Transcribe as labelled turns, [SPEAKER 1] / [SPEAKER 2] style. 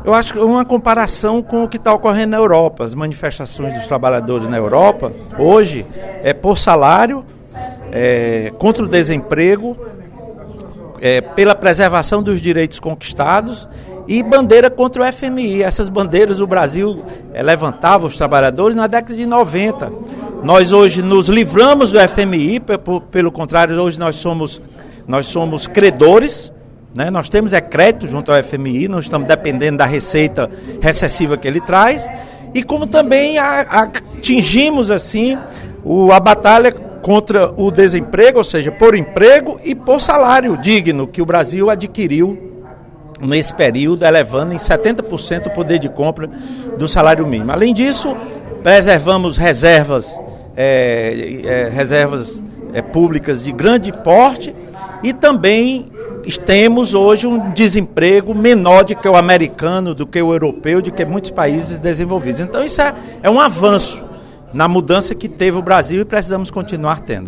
[SPEAKER 1] Eu acho que uma comparação com o que está ocorrendo na Europa. As manifestações dos trabalhadores na Europa, hoje, é por salário, contra o desemprego, pela preservação dos direitos conquistados e bandeira contra o FMI. Essas bandeiras o Brasil levantava, os trabalhadores, na década de 90. Nós hoje nos livramos do FMI, pelo contrário, hoje nós somos credores. Nós temos crédito junto ao FMI, não estamos dependendo da receita recessiva que ele traz, e como também atingimos assim a batalha contra o desemprego, ou seja, por emprego e por salário digno, que o Brasil adquiriu nesse período, elevando em 70% o poder de compra do salário mínimo. Além disso, preservamos reservas públicas de grande porte e também temos hoje um desemprego menor do que o americano, do que o europeu, do que muitos países desenvolvidos. Então isso é um avanço na mudança que teve o Brasil e precisamos continuar tendo.